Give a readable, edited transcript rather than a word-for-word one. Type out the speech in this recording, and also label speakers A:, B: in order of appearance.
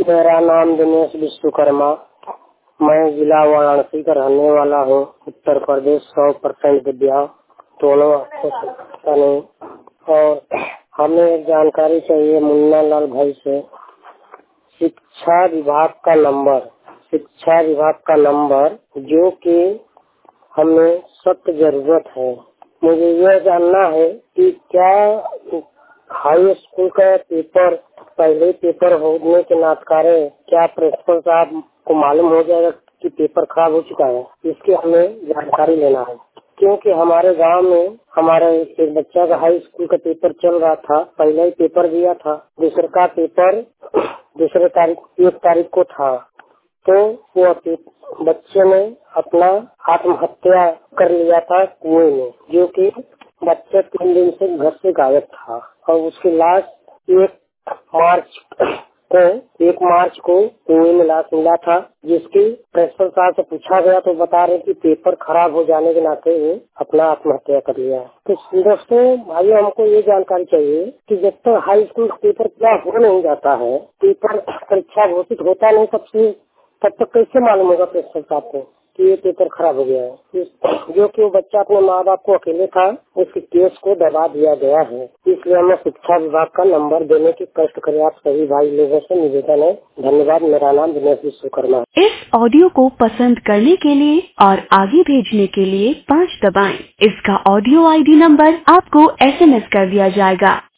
A: मेरा नाम दिनेश विश्वकर्मा। मैं जिला वाराणसी का रहने वाला हूँ। उत्तर प्रदेश 100% विद्या दोनों नहीं। और हमें एक जानकारी चाहिए मुन्ना लाल भाई से। शिक्षा विभाग का नंबर जो कि हमें सख्त जरूरत है। मुझे यह जानना है कि क्या हाई स्कूल का पेपर पहले पेपर होने के नातकारे क्या प्रिंसिपल साहब को मालूम हो जाएगा कि पेपर खराब हो चुका है? इसकी हमें जानकारी लेना है, क्योंकि हमारे गांव में हमारे एक बच्चा का हाई स्कूल का पेपर चल रहा था। पहले ही पेपर दिया था, दूसरे का पेपर 1 तारीख को था। तो वो बच्चे ने अपना आत्महत्या कर लिया था कुएं में, जो कि बच्चा 3 दिन से घर से गायब था। और उसकी लाश 1 मार्च को कुएं में लाश मिला था, जिसकी प्रिंसिपल साहब से पूछा गया तो बता रहे कि पेपर खराब हो जाने के नाते वो अपना आत्महत्या कर लिया। तो दोस्तों भाई, हमको ये जानकारी चाहिए कि जब तक हाई स्कूल का पेपर क्या हो नहीं जाता है, पेपर परीक्षा घोषित होता नहीं, तब तक कैसे मालूम होगा प्रिंसिपल साहब को कि ये पेपर खराब हो गया है? जो कि वो बच्चा अपने माँ बाप को अकेले था, उसके केस को दबा दिया गया है। इसलिए हमें शिक्षा विभाग का नंबर देने की कष्ट करें। आप सभी भाई लोगों से निवेदन है। धन्यवाद। मेरा नाम दिनेश विश्वकर्मा।
B: इस ऑडियो को पसंद करने के लिए और आगे भेजने के लिए 5 दबाएं। इसका ऑडियो ID नंबर आपको SMS कर दिया जाएगा।